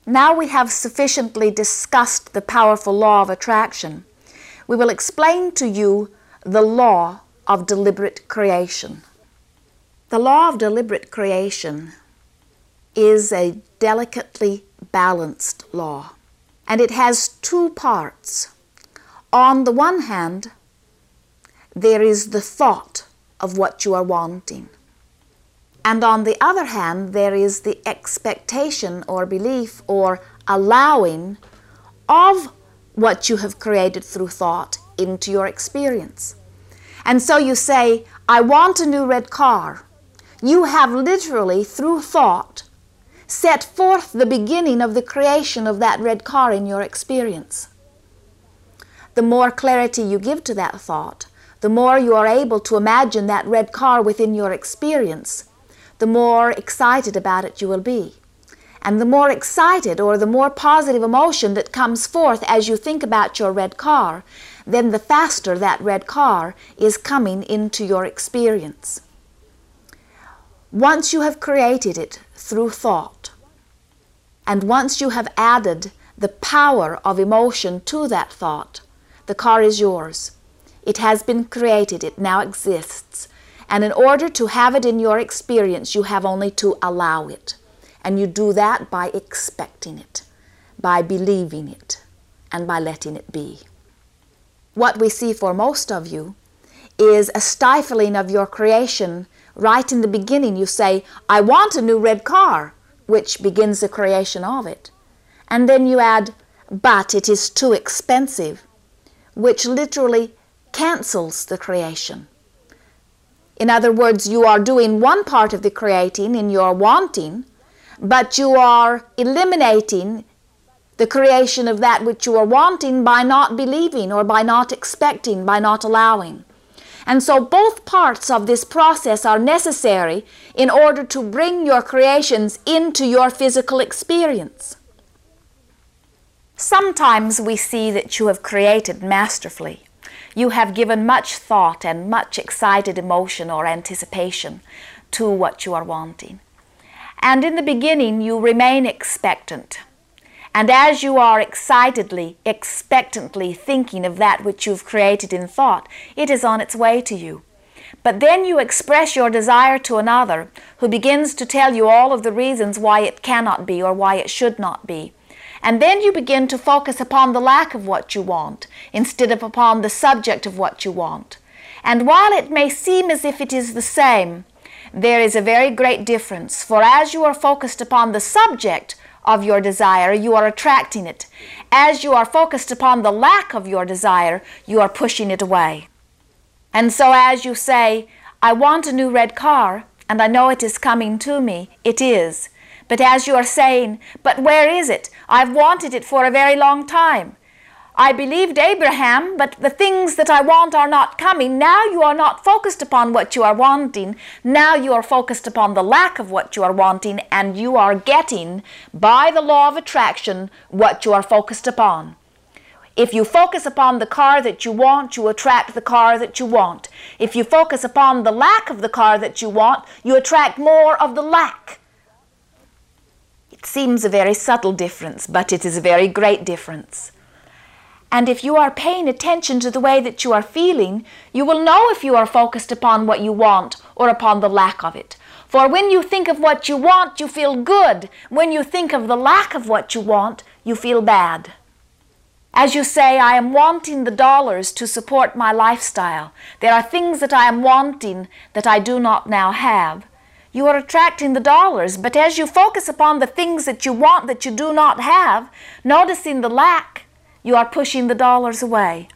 Now we have sufficiently discussed the powerful law of attraction. We will explain to you the law of deliberate creation. The law of deliberate creation is a delicately balanced law, and it has two parts. On the one hand, there is the thought of what you are wanting. And on the other hand, there is the expectation or belief or allowing of what you have created through thought into your experience. And so you say, I want a new red car. You have literally, through thought, set forth the beginning of the creation of that red car in your experience. The more clarity you give to that thought, the more you are able to imagine that red car within your experience, the more excited about it you will be. And the more excited or the more positive emotion that comes forth as you think about your red car, then the faster that red car is coming into your experience. Once you have created it through thought, and once you have added the power of emotion to that thought, the car is yours. It has been created, it now exists. And in order to have it in your experience, you have only to allow it. And you do that by expecting it, by believing it, and by letting it be. What we see for most of you is a stifling of your creation. Right in the beginning you say, I want a new red car, which begins the creation of it. And then you add, but it is too expensive, which literally cancels the creation. In other words, you are doing one part of the creating in your wanting, but you are eliminating the creation of that which you are wanting by not believing or by not expecting, by not allowing. And so both parts of this process are necessary in order to bring your creations into your physical experience. Sometimes we see that you have created masterfully. You have given much thought and much excited emotion or anticipation to what you are wanting. And in the beginning, you remain expectant. And as you are excitedly, expectantly thinking of that which you've created in thought, it is on its way to you. But then you express your desire to another who begins to tell you all of the reasons why it cannot be or why it should not be. And then you begin to focus upon the lack of what you want instead of upon the subject of what you want. And while it may seem as if it is the same, there is a very great difference. For as you are focused upon the subject of your desire, you are attracting it. As you are focused upon the lack of your desire, you are pushing it away. And so as you say, I want a new red car, and I know it is coming to me, it is. But as you are saying, but where is it? I've wanted it for a very long time. I believed Abraham, but the things that I want are not coming. Now you are not focused upon what you are wanting. Now you are focused upon the lack of what you are wanting, and you are getting, by the law of attraction, what you are focused upon. If you focus upon the car that you want, you attract the car that you want. If you focus upon the lack of the car that you want, you attract more of the lack. It seems a very subtle difference, but it is a very great difference. And if you are paying attention to the way that you are feeling, you will know if you are focused upon what you want or upon the lack of it. For when you think of what you want, you feel good. When you think of the lack of what you want, you feel bad. As you say, I am wanting the dollars to support my lifestyle. There are things that I am wanting that I do not now have. You are attracting the dollars, but as you focus upon the things that you want that you do not have, noticing the lack, you are pushing the dollars away.